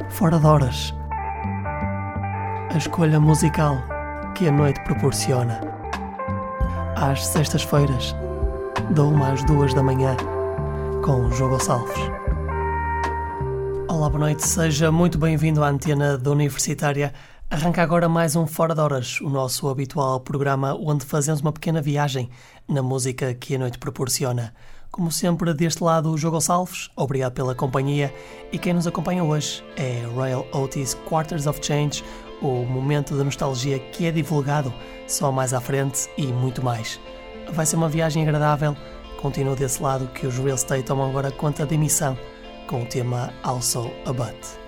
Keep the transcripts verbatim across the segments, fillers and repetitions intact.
Fora de horas. A escolha musical que a noite proporciona. Às sextas-feiras, da uma às duas da manhã, com o Jogo Salves. Olá, boa noite, seja muito bem-vindo à antena da Universitária. Arranca agora mais um Fora de Horas, o nosso habitual programa onde fazemos uma pequena viagem na música que a noite proporciona. Como sempre, deste lado, o Jogo Salves, obrigado pela companhia, e quem nos acompanha hoje é Royal Otis Quarters of Change, o momento de nostalgia que é divulgado só mais à frente e muito mais. Vai ser uma viagem agradável, continua desse lado que os Real Estate tomam agora conta da emissão, com o tema Also a But.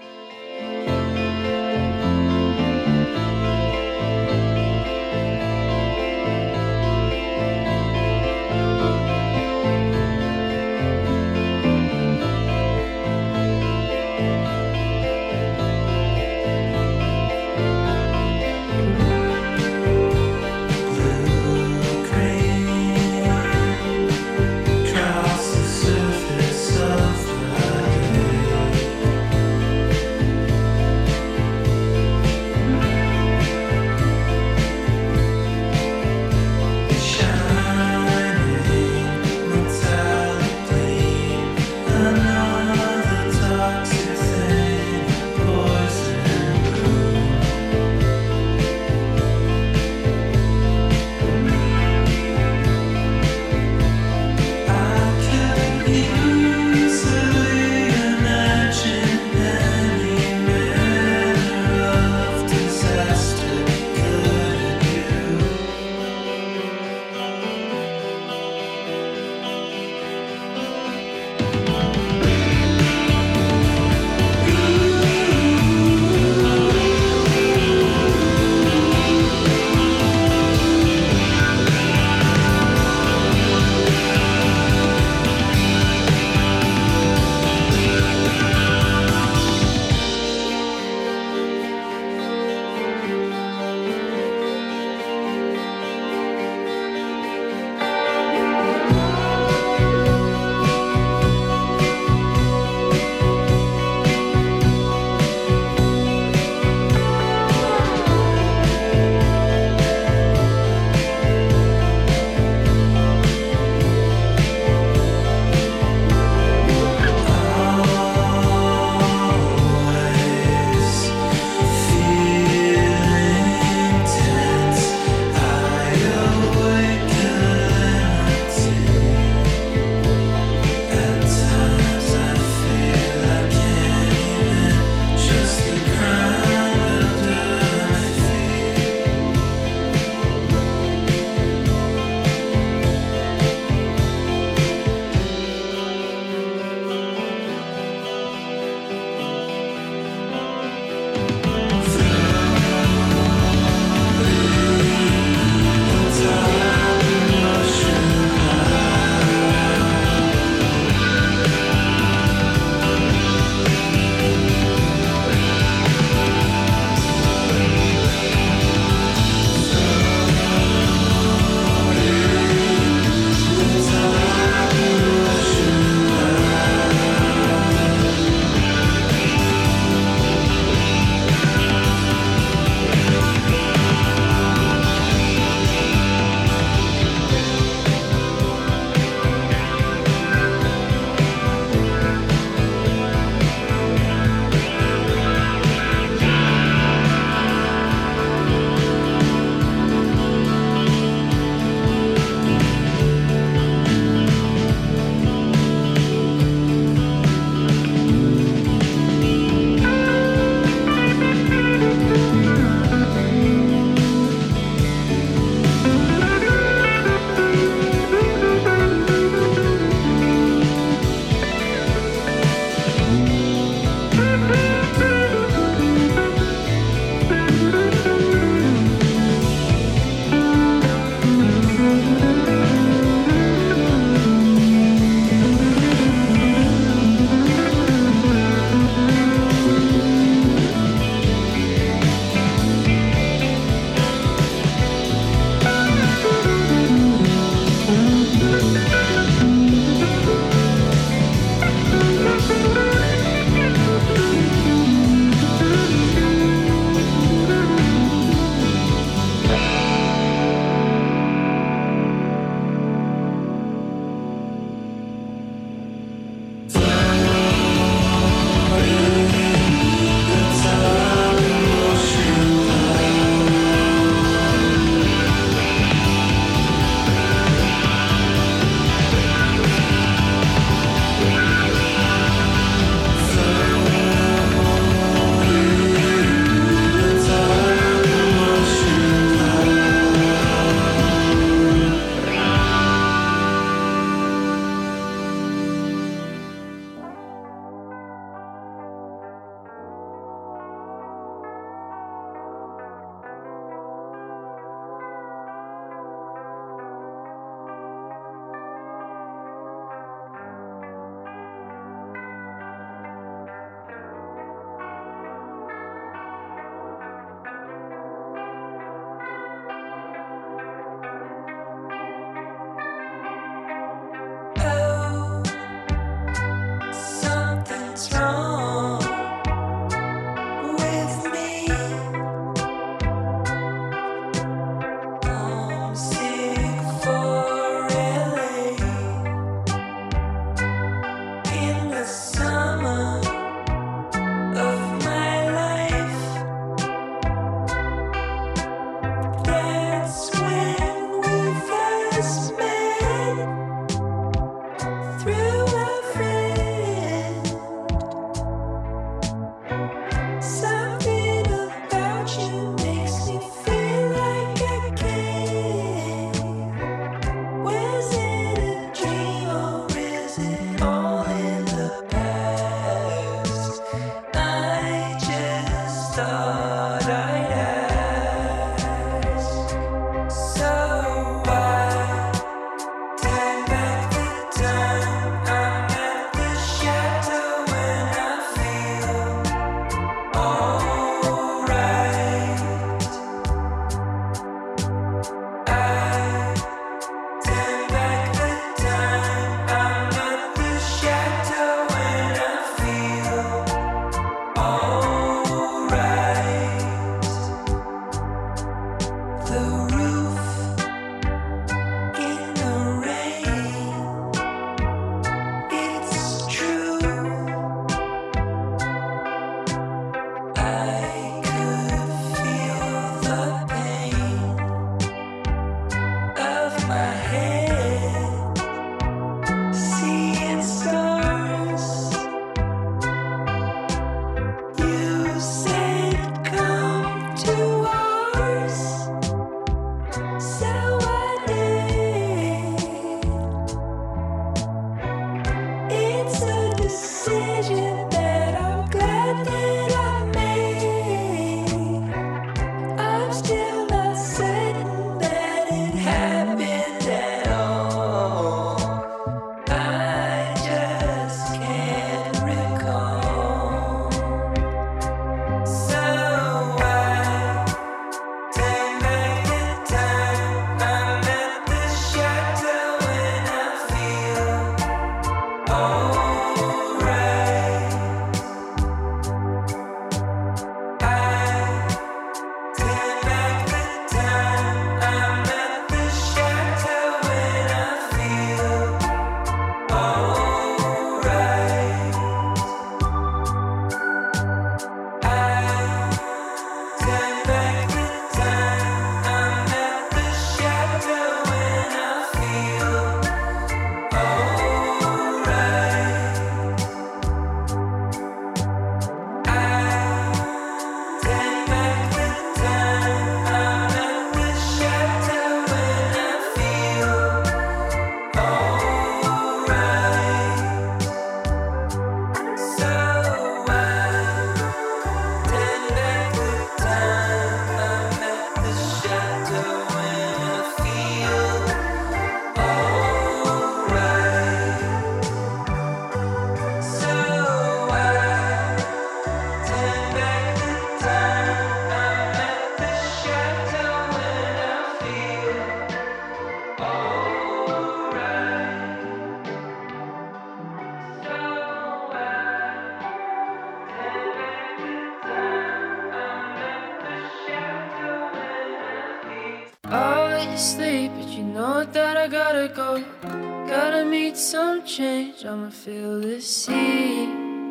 sleep, but you know that I gotta go. Gotta meet some change, I'ma feel the sea.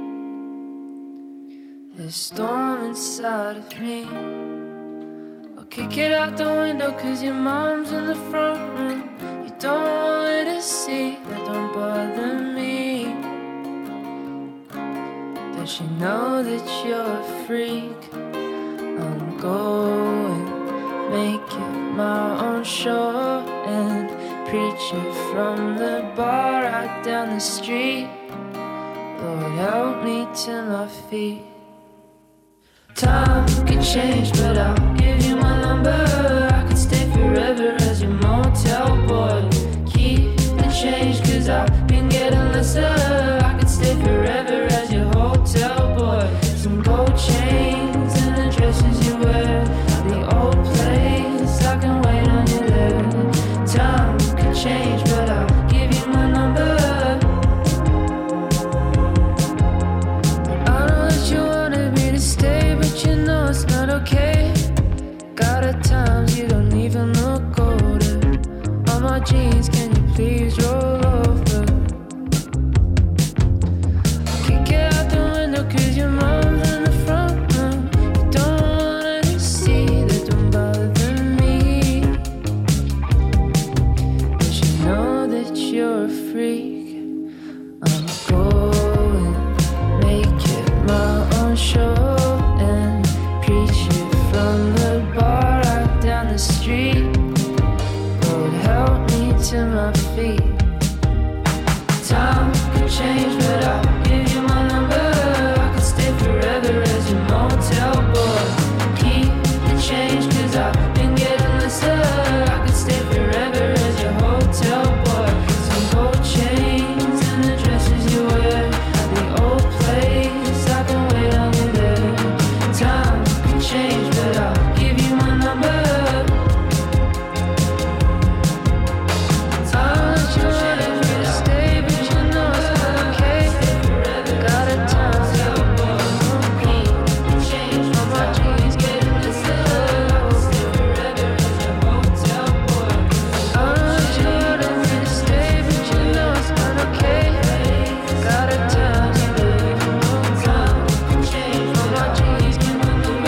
There's storm inside of me. I'll kick it out the window cause your mom's in the front room. You don't want her to see, that don't bother me. Does she know that you're a freak? I'm going, make it my own show and preach it from the bar right down the street. Lord, help me to my feet. Time can change, but I'll give you my number. I could stay forever as your motel boy. Keep the change, cause I've been getting lesser. I could stay forever as your hotel boy. Some gold chains and the dresses you wear. The old place, I can wait on you there. Time can change, but I'll give you my number. I know that you wanted me to stay, but you know it's not okay. God, at times you don't even look older. On my jeans, can you please roll over? Kick it out the window cause your mom's in the front room. You don't want her to see, that don't bother me. But you know that you're a freak. I'm going, make it my own show and preach it from the bar right down the street. Lord, help me to my feet. Time can change, but I'll give you my number. I could stay forever as your motel boy. Keep the change, cause I've been getting lesser. I could stay forever as your hotel boy. Some gold chains and the dresses you wear. The old place, I can wait on you there. Time can change, but I'll give you my number. I know that you wanted me to stay, but you know it's not okay. Got a time, got a boy, change on my jeans, getting this up. Stay forever as your hotel boy. I know that you wanted me to stay, but you know it's not okay. Got a time, change on my jeans, getting this up.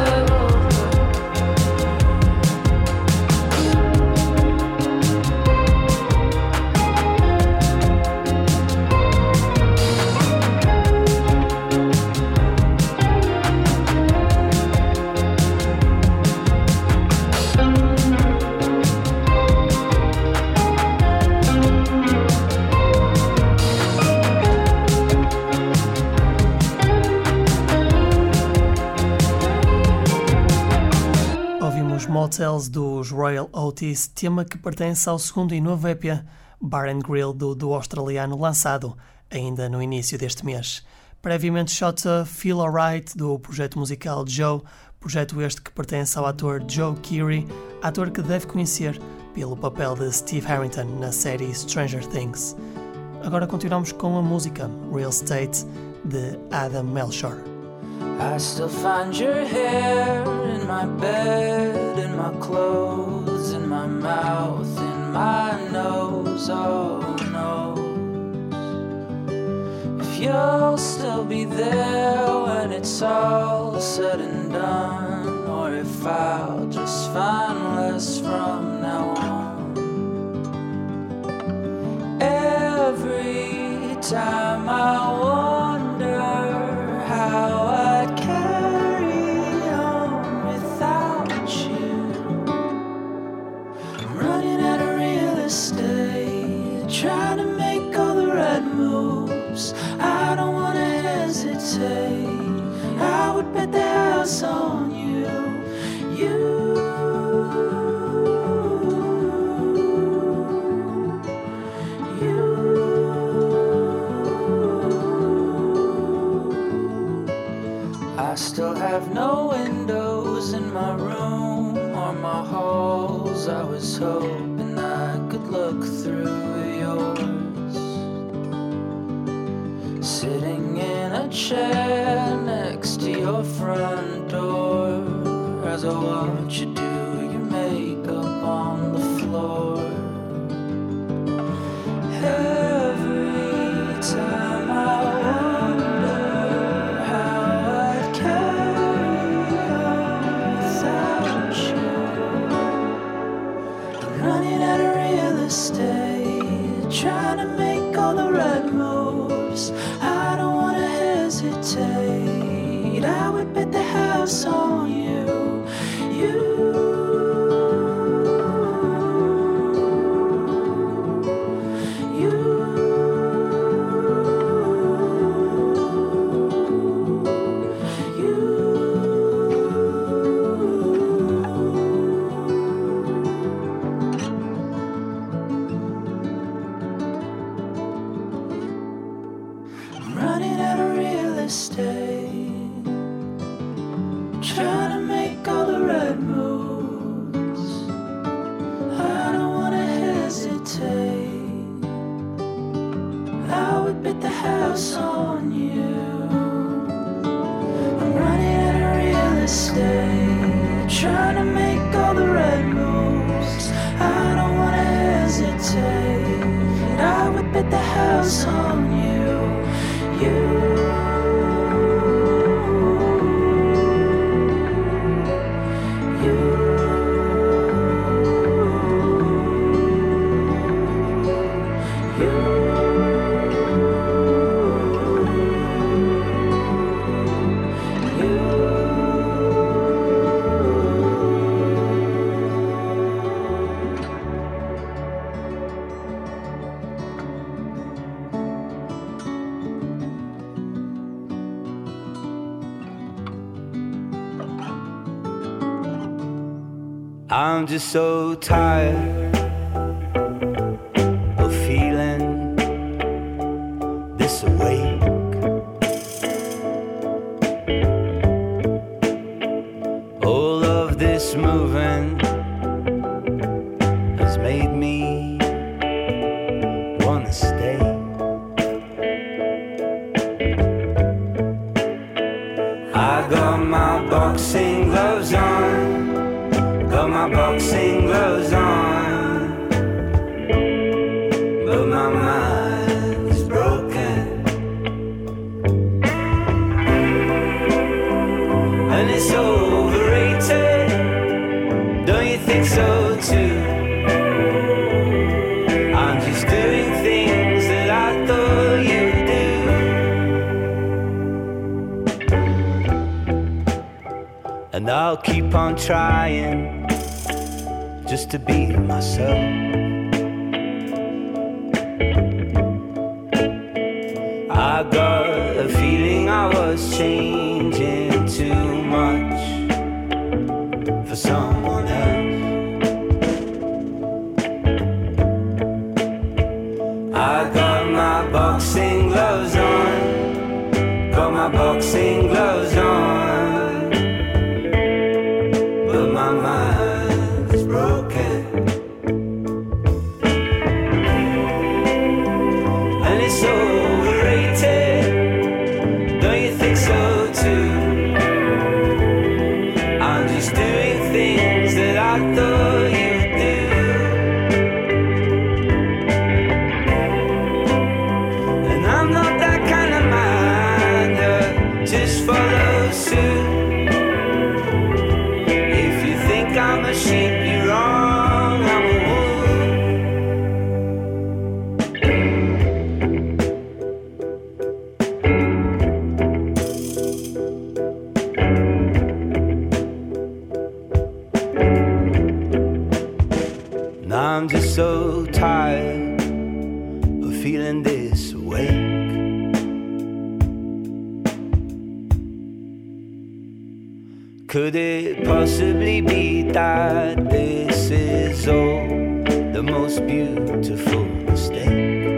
Ouvimos Motels dos Royal Otis, tema que pertence ao segundo e novo E P Bar and Grill do, do australiano, lançado ainda no início deste mês. Previamente Shota Feel Alright do projeto musical Joe, projeto este que pertence ao ator Joe Keery, ator que deve conhecer pelo papel de Steve Harrington na série Stranger Things. Agora continuamos com a música Real Estate de Adam Melchor. I still find your hair in my bed, in my clothes, in my mouth, in my nose, oh no. If you'll still be there when it's all said and done, or if I'll just find less from now on. Every time I wonder how I'd carry on without you. I'm running out of real estate, trying to make all the right moves. I don't wanna hesitate, I would bet the house on you. You I still have no windows in my room or my halls. I was hoping I could look through yours. Sitting in a chair next to your front door, as I watch you do your makeup on the floor. Yet I would bet the house on you, you. I'm just so tired of feeling this awake. All of this moving has made me wanna stay. I got my boxing gloves on, got my boxing gloves on, but my mind is broken, and it's overrated. Don't you think so too? I'm just doing things that I thought you'd do, and I'll keep on trying just to be myself. I got a feeling I was changing too much for someone else. I got my boxing gloves on, got my boxing gloves on, but my mind is broken, and it's overrated. Don't you think so too? I'm just doing things that I thought you'd do, and I'm not that kind of mind that just follows suit. I'm a sheep, you're wrong, I'm a wolf. Now I'm just so tired of feeling this awake. Could it possibly be that this is all the most beautiful mistake?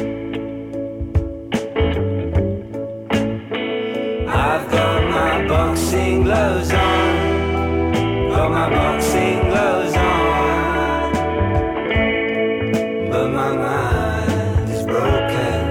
I've got my boxing gloves on, got my boxing gloves on, but my mind is broken.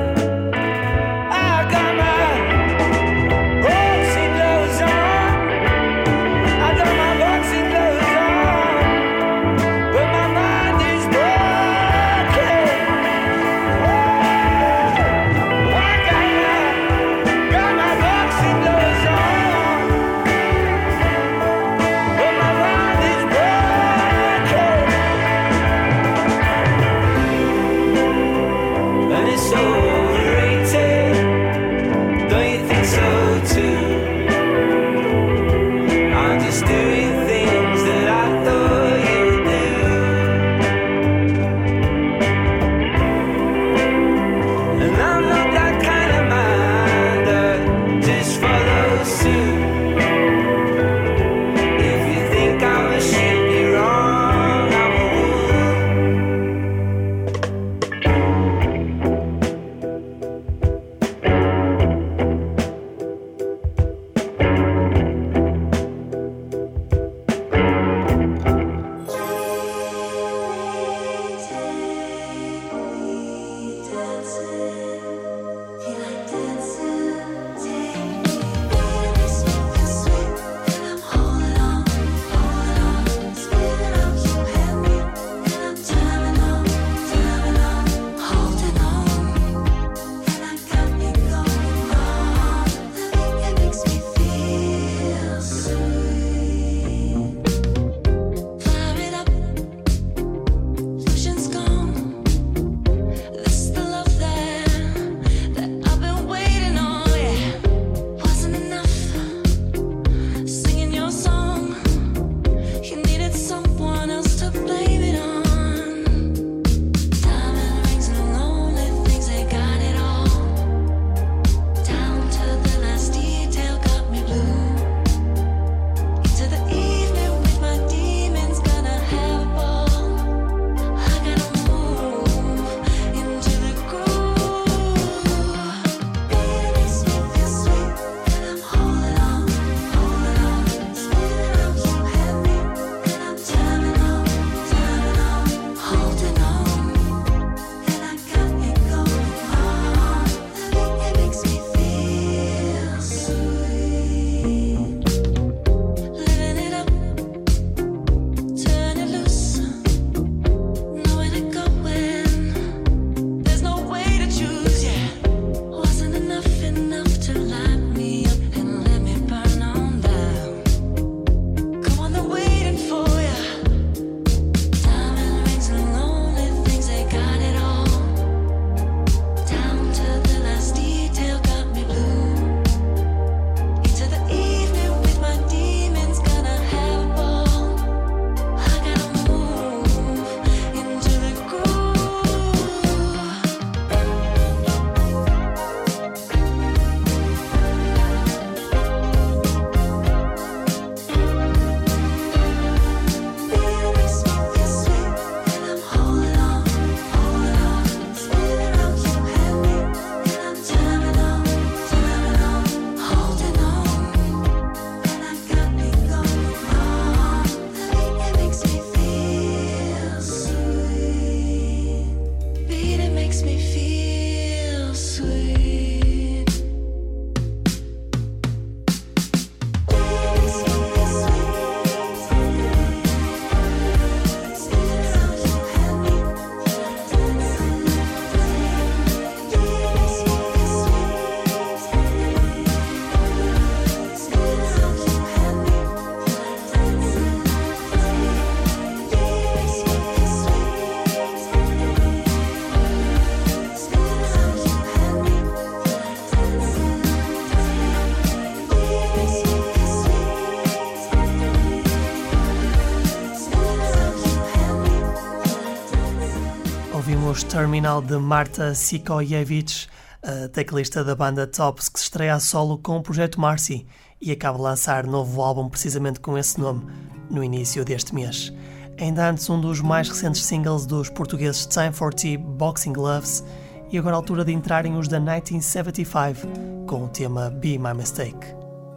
ouvimos Terminal de Marta Sikojevic, a teclista da banda Tops, que se estreia a solo com o projeto Marcy e acaba de lançar novo álbum precisamente com esse nome no início deste mês. Ainda antes, um dos mais recentes singles dos portugueses Time for Tea, Boxing Gloves, e agora a altura de entrarem os da mil novecentos e setenta e cinco com o tema Be My Mistake.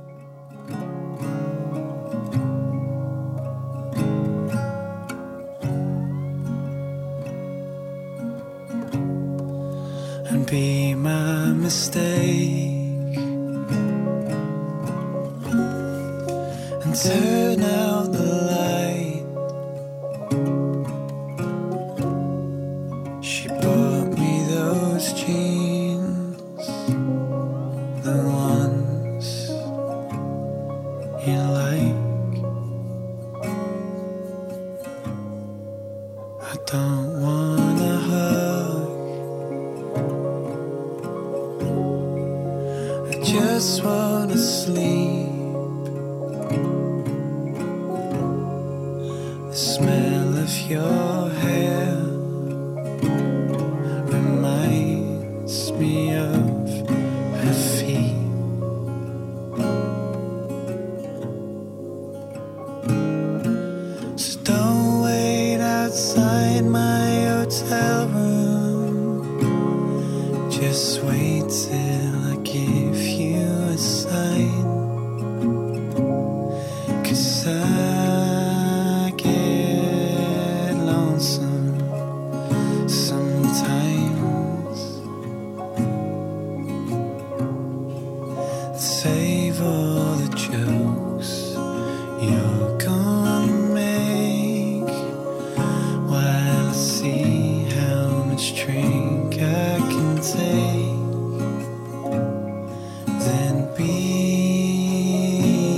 And be my mistake and turn out the light. She bought me those jeans, the ones you like. I don't wanna hug, just wanna sleep. The smell of your hair reminds me of her feet. So don't wait outside my hotel room, just wait till I give you a sign. 'Cause I get lonesome sometimes. Save all the jokes you're gonna make while I see how much drink I can take. Then be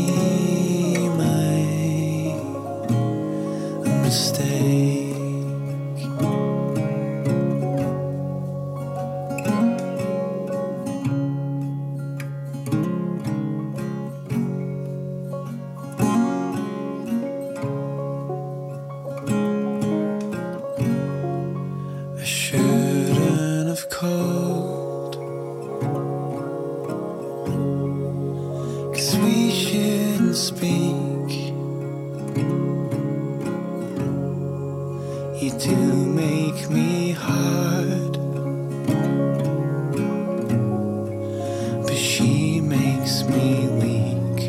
my mistake. I shouldn't have called, 'cause we shouldn't speak. You do make me hard, but she makes me weak.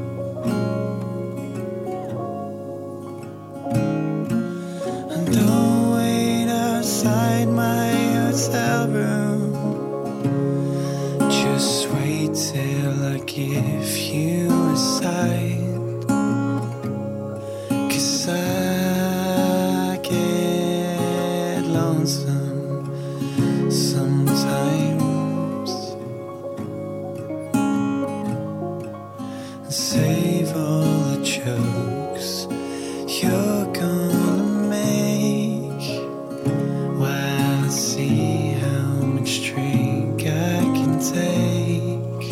And don't wait outside my hotel room, just wait till I give you a sign. 'Cause I get lonesome sometimes. Save all the jokes you're gonna make while I see how much drink I can take.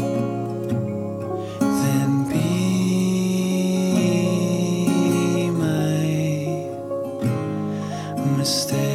Then be my mistake.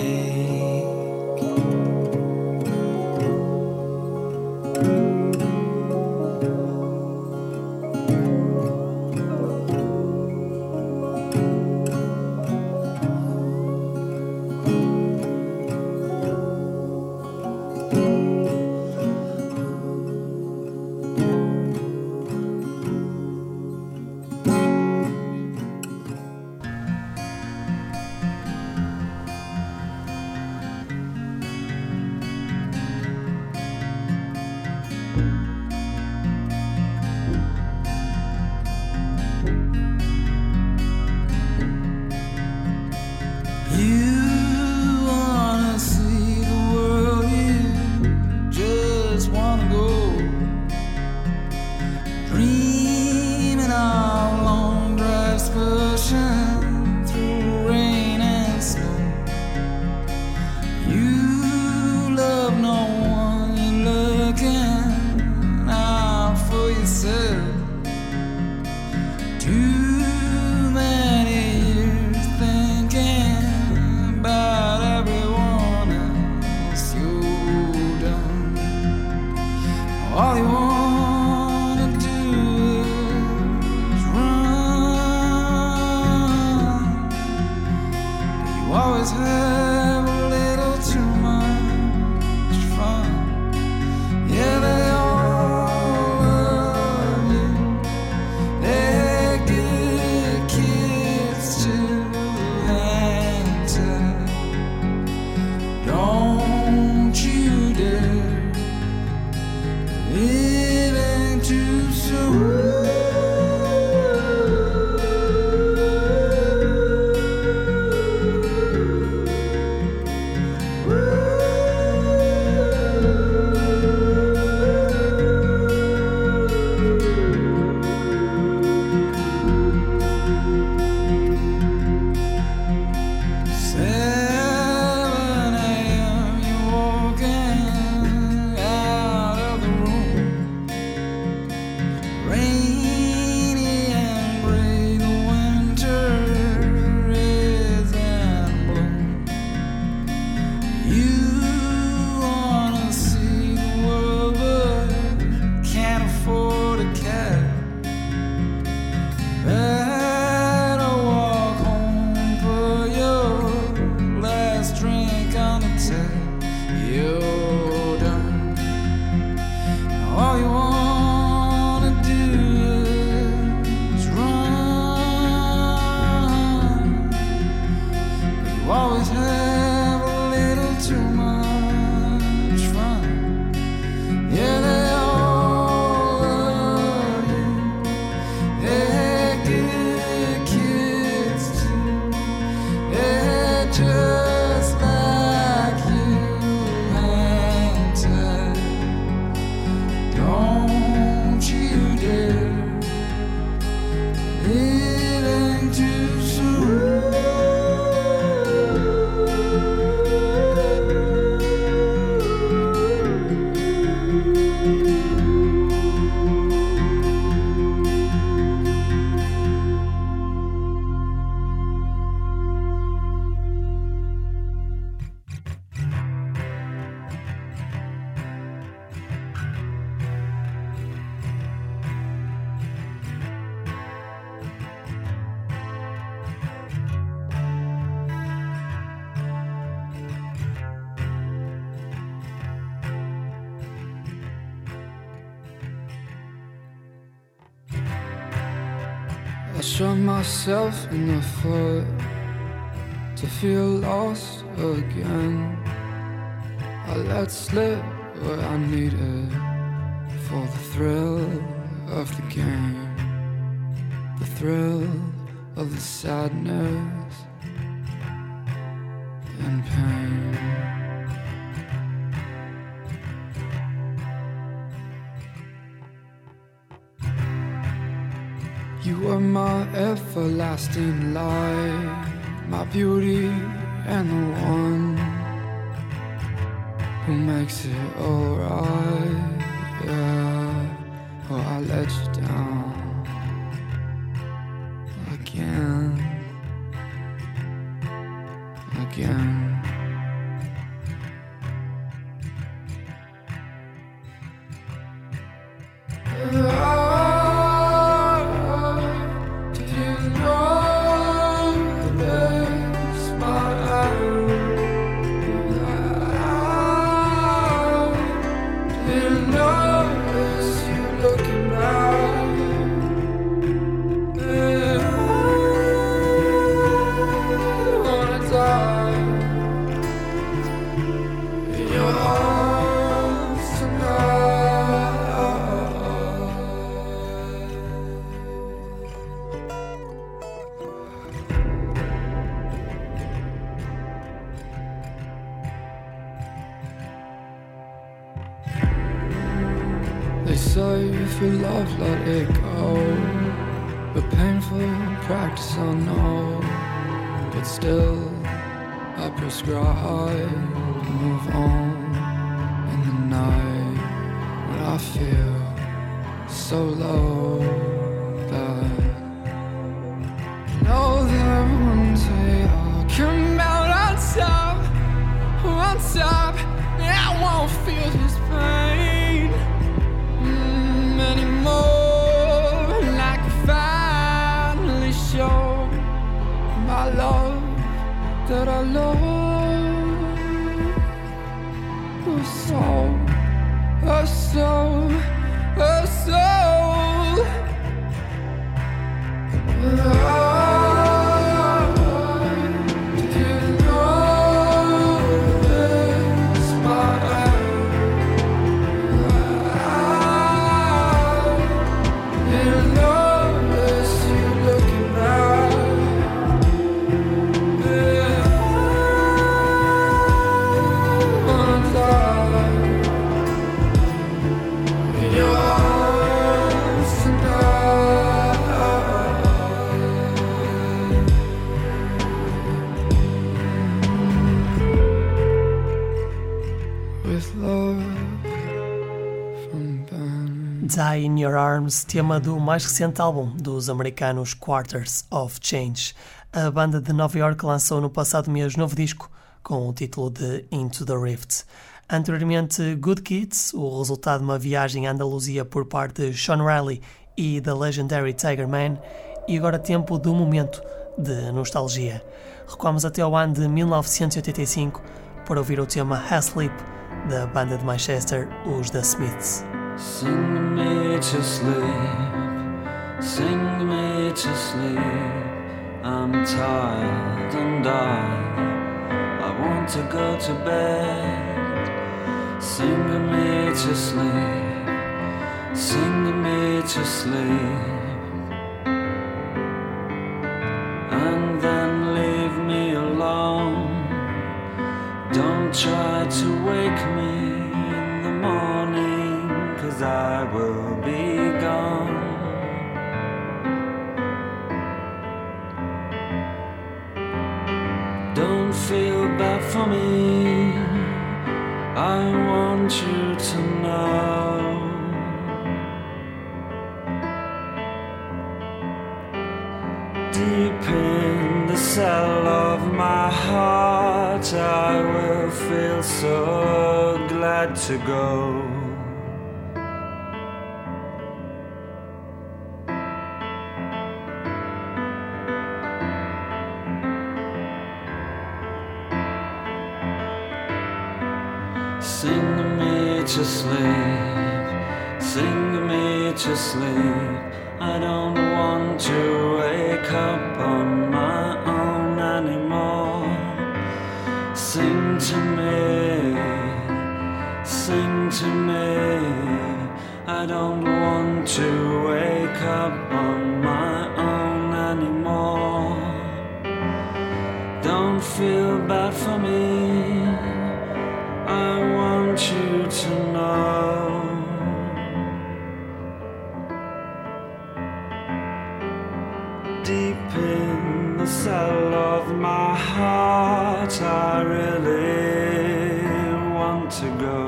I shot myself in the foot to feel lost again. I let slip what I needed for the thrill of the game, the thrill of the sadness and pain. You were my everlasting light, my beauty and the one who makes it alright. Yeah, oh, I let you down again, again. They say if you love, let it go. But painful practice I know. But still I prescribe to move on in the night when I feel so low that I know that one day I'll come out on top, on top, and I won't feel this pain anymore. Like I finally show my love that I love. A soul, a soul, a soul. Die in Your Arms, tema do mais recente álbum dos americanos Quarters of Change. A banda de Nova York lançou no passado mês novo disco com o título de Into the Rift. Anteriormente, Good Kids, o resultado de uma viagem à Andaluzia por parte de Sean Riley e da Legendary Tiger Man, e agora tempo do momento de nostalgia. Recuamos até ao ano de mil novecentos e oitenta e cinco para ouvir o tema Asleep, da banda de Manchester, os The Smiths. Sing me to sleep, sing me to sleep. I'm tired and I, I want to go to bed. Sing me to sleep, sing me to sleep. And then leave me alone. Don't try to wake me in the morning, 'cause I will be gone. Don't feel bad for me, I want you to know. Deep in the cell of my heart, I will feel so glad to go. Sing me to sleep, sing me to sleep. I don't want to wake I don't want to wake up on my own anymore. Don't feel bad for me, I want you to know. Deep in the cell of my heart, I really want to go.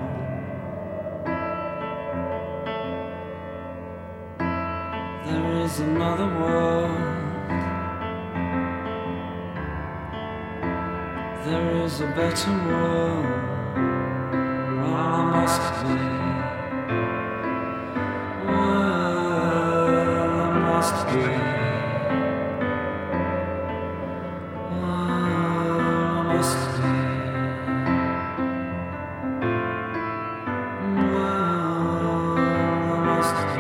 There is another world, there is a better world. Well, there must be. Well, there must be. Well, there must be. Well, there must be.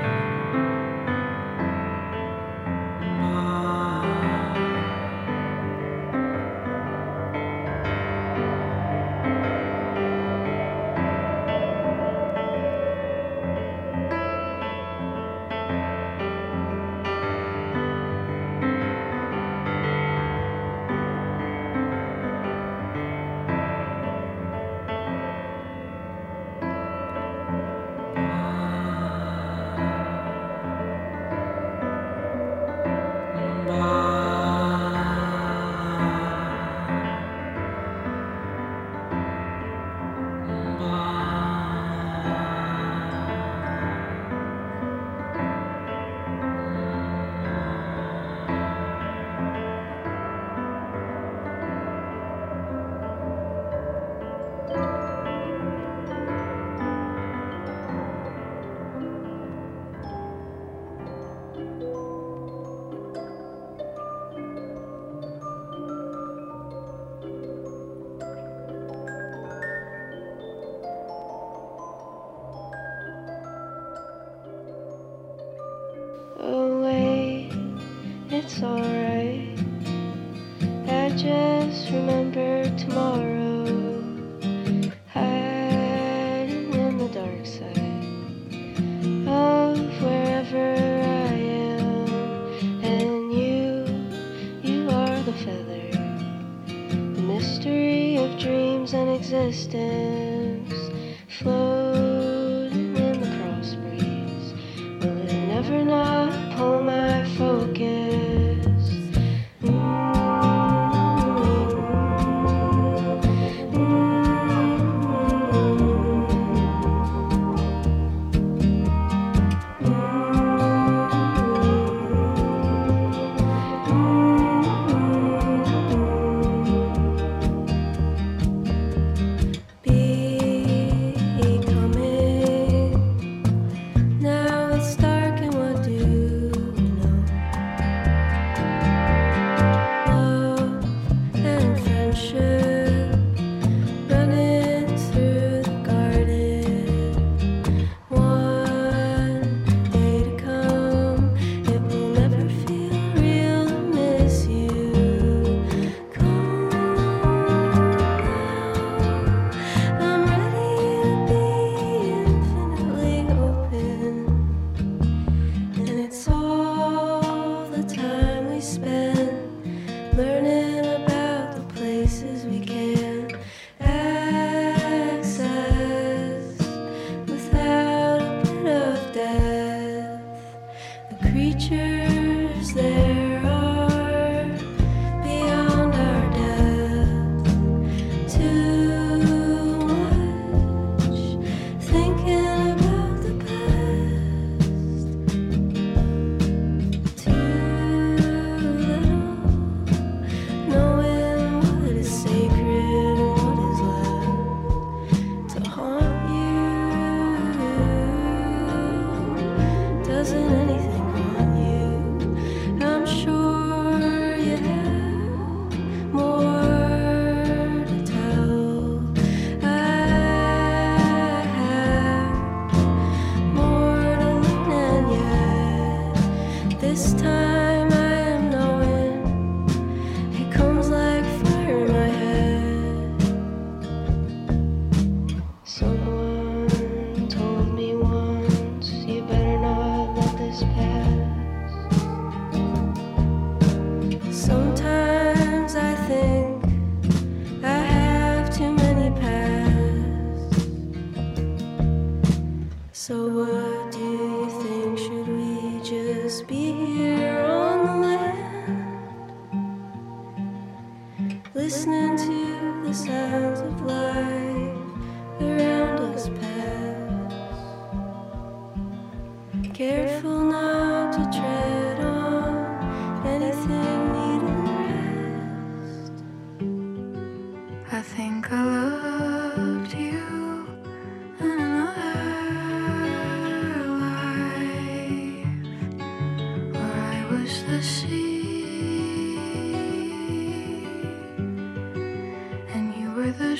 Oh wait, it's alright. I just remember tomorrow, hiding in the dark side of wherever I am. And you, you are the feather, the mystery of dreams and existence, floating in the cross breeze. Will it never not pull my focus? Someone told me once here on the land, listening to the sounds of life around us pass. Careful not to tread on anything needing rest. I think I loved you in another life, where I was the sea and you were the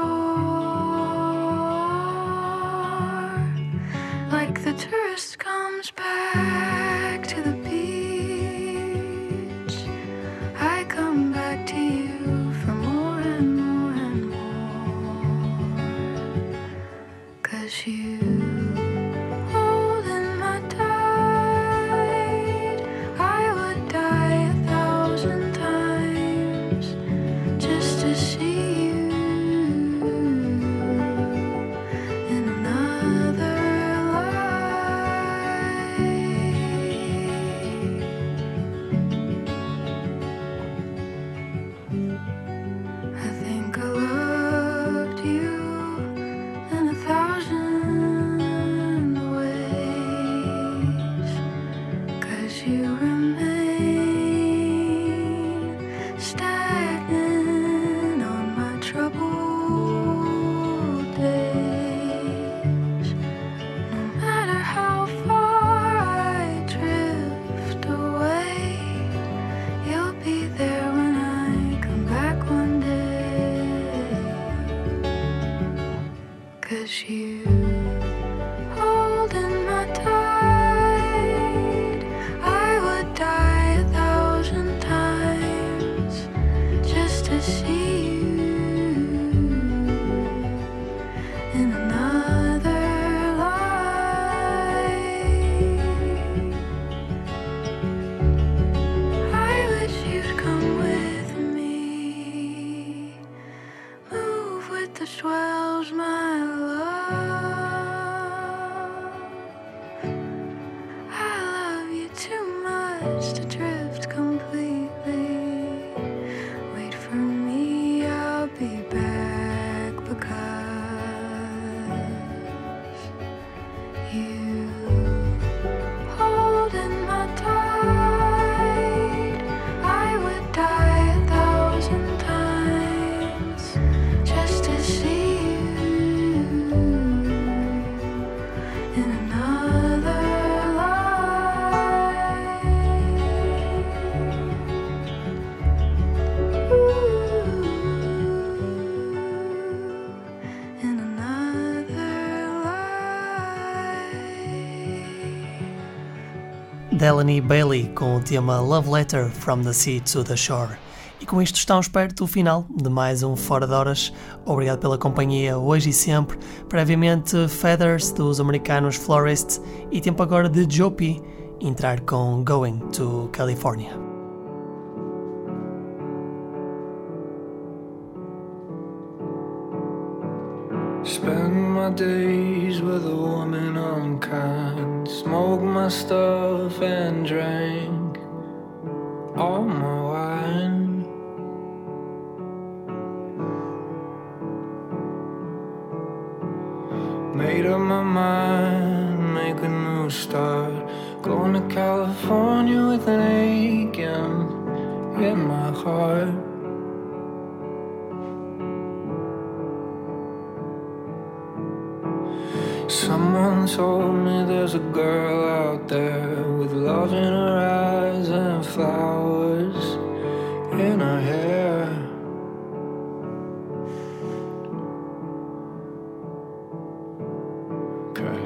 shore. Like the tourist comes back to the beach, I come back to you for more and more and more. 'Cause you holding my tight, I would die a thousand times just to see you in another life. I think I loved you in a thousand ways, 'cause you remain stagnant on my troubled days. No matter how far I drift away, you'll be there when I come back one day. 'Cause you holding my tight, I would die a thousand times just to see you in another life. I wish you'd come with me, move with the swells, my love. I love you too much to drift completely. Wait for me, I'll be back, because you holding my tight, I would die a thousand times just to see you in another life. Ooh, in another life. Delaney Bailey com o tema Love Letter from the Sea to the Shore. E com isto estamos perto do final de mais um Fora de Horas. Obrigado pela companhia hoje e sempre. Previamente Feathers dos americanos Florist e tempo agora de Joe P entrar com Going to California. Spend my days with a woman unkind, smoke my stuff and drank all my wine. Made up my mind, make a new start, going to California with an aching in my heart. Someone told me there's a girl out there with love in her eyes and flowers in her hair. Okay.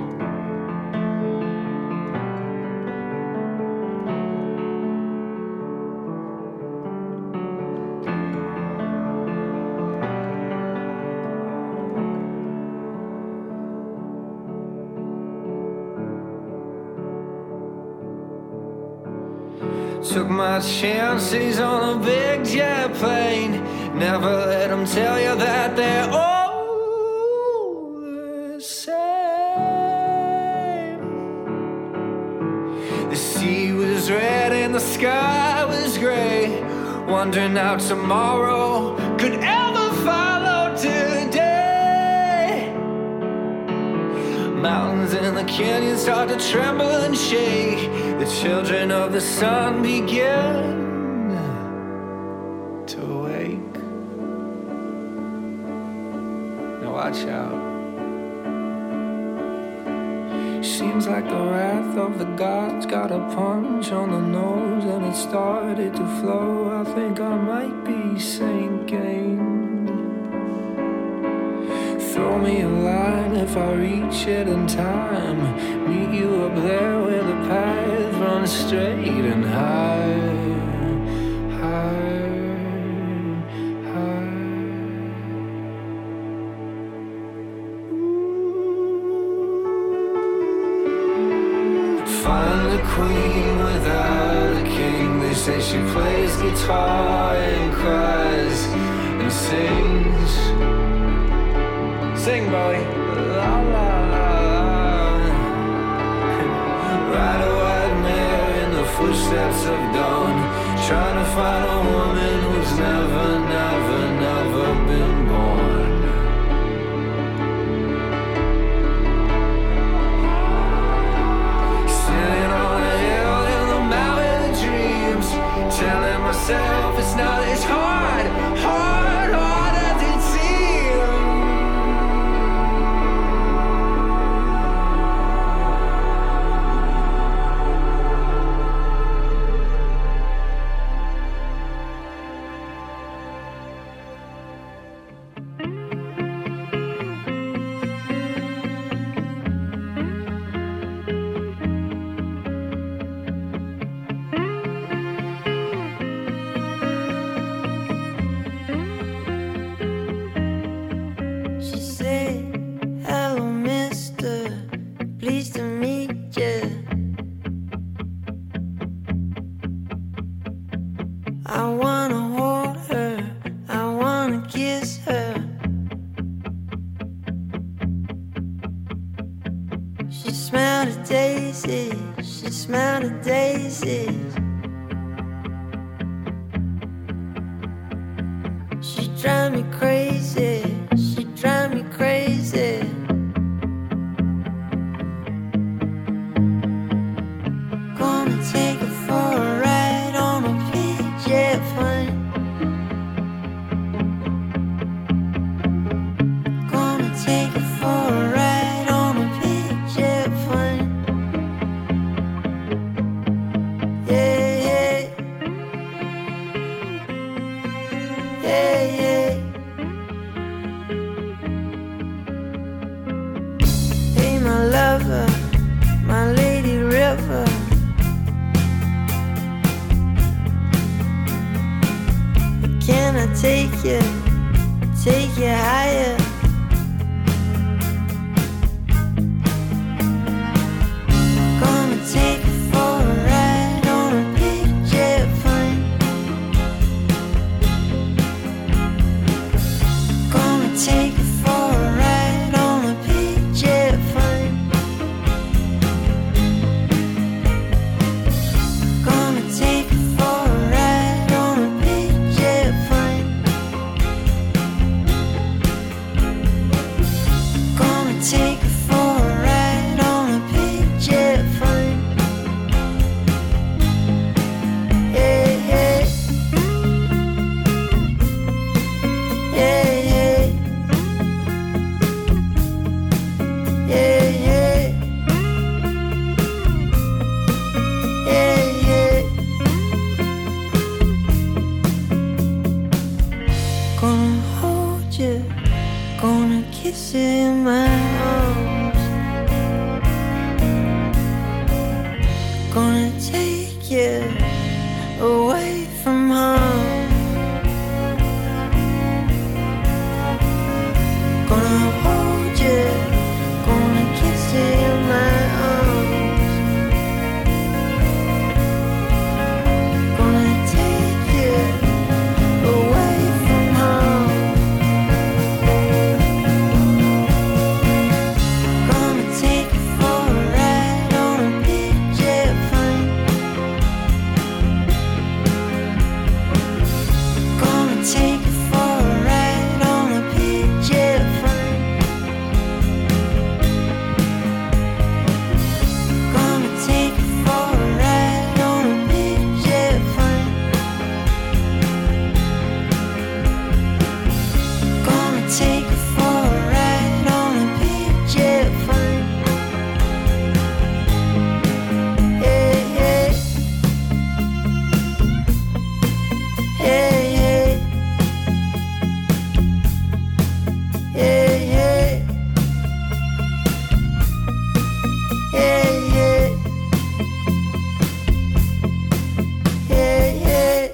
Took my chances on a big jet plane. Never let them tell you that they're all the same. The sea was red. when the sky was gray, wondering how tomorrow could ever follow today. Mountains in the canyon start to tremble and shake. The children of the sun begin to wake. Now watch out. Seems like the wrath of the gods got a punch on the nose and it started to flow. I think I might be sinking. Throw me a line if I reach it in time. Meet you up there where the path runs straight and high, high. Find a queen without a king. They say she plays guitar and cries and sings. Sing, Bowie. La la la. Ride a white mare in the footsteps of dawn, trying to find a woman who's never, never, never been born. Telling myself it's not as hard, hard, hard as it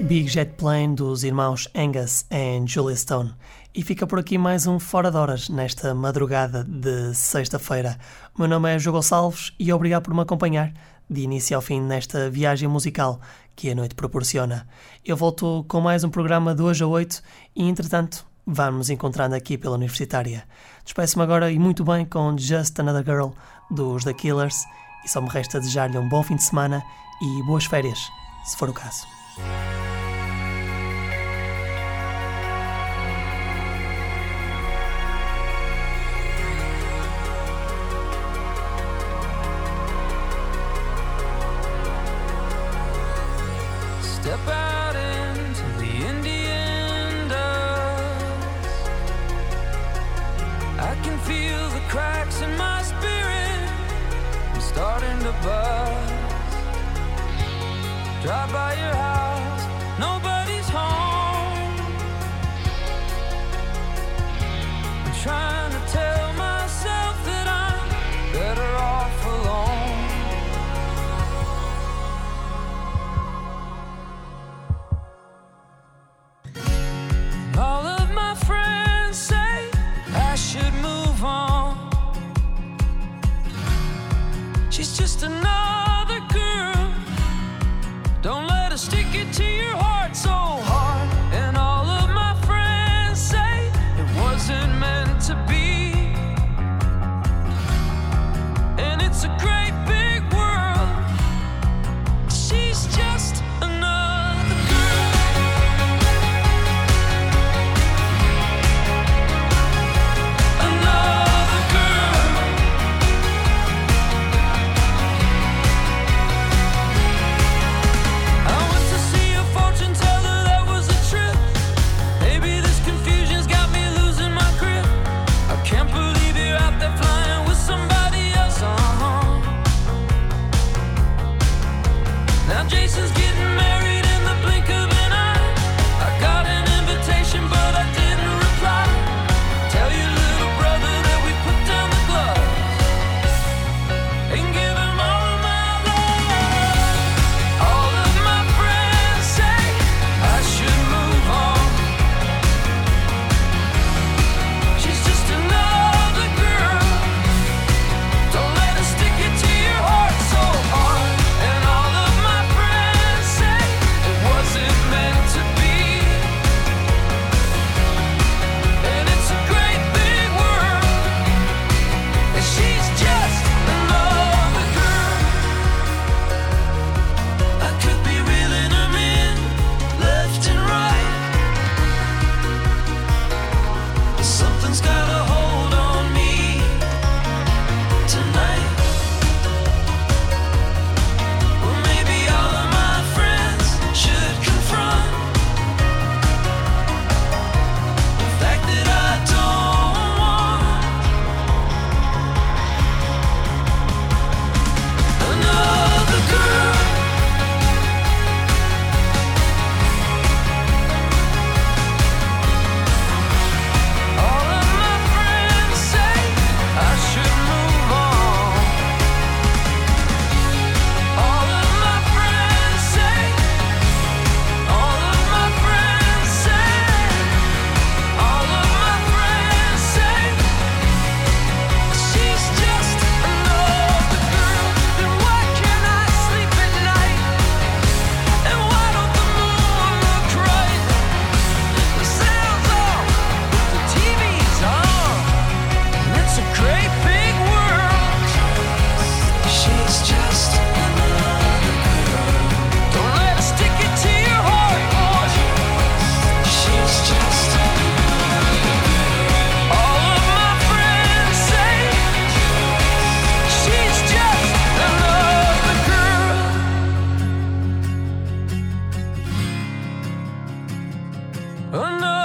Big Jet Plane dos irmãos Angus e Julia Stone. E fica por aqui mais um Fora de Horas nesta madrugada de sexta-feira. O meu nome é João Gonçalves e obrigado por me acompanhar de início ao fim nesta viagem musical que a noite proporciona. Eu volto com mais um programa de hoje a oito e, entretanto, vamos nos encontrando aqui pela Universitária. Despeço-me agora e muito bem com Just Another Girl dos The Killers e só me resta desejar-lhe um bom fim de semana e boas férias, se for o caso. Step out into the Indian dust. I can feel the cracks in my spirit. I'm starting to buzz. Drive by your house, nobody's home. I'm trying to tell myself that I'm better off alone. All of my friends say I should move on. She's just another girl. Don't let her stick it to your heart so hard. And all of my friends say it wasn't meant to be. And it's a great big world. She's just another girl. Another girl. I went to see a fortune teller, that was a trip. Maybe this confusion's got me losing my grip. I can't believe you're out there flying with somebody else, uh-huh. Now Jason's getting married in the blink of an eye. I got an invitation but I didn't reply. Tell your little brother that we put down the gloves and give him all of my love. All of my friends say I should move on. She's just another girl. Don't let her stick it to your heart so hard. And all of my friends say it wasn't meant to be. And it's a great big world. And she's just another girl. I could be reeling them in left and right. But something's got a hold on me tonight. Well, maybe all of my friends should confront the fact that I don't want another girl. All of my friends say I should move on. All of my friends say, all of my friends say, all of my friends say, she's just another girl. Then why can't I sleep at night? And why don't the moon look right? The sound's off, but the T V's on. And it's a great big world. She's just another girl. Don't let her stick it to your heart, boy. She's just another girl. All of my friends say she's just another girl. Another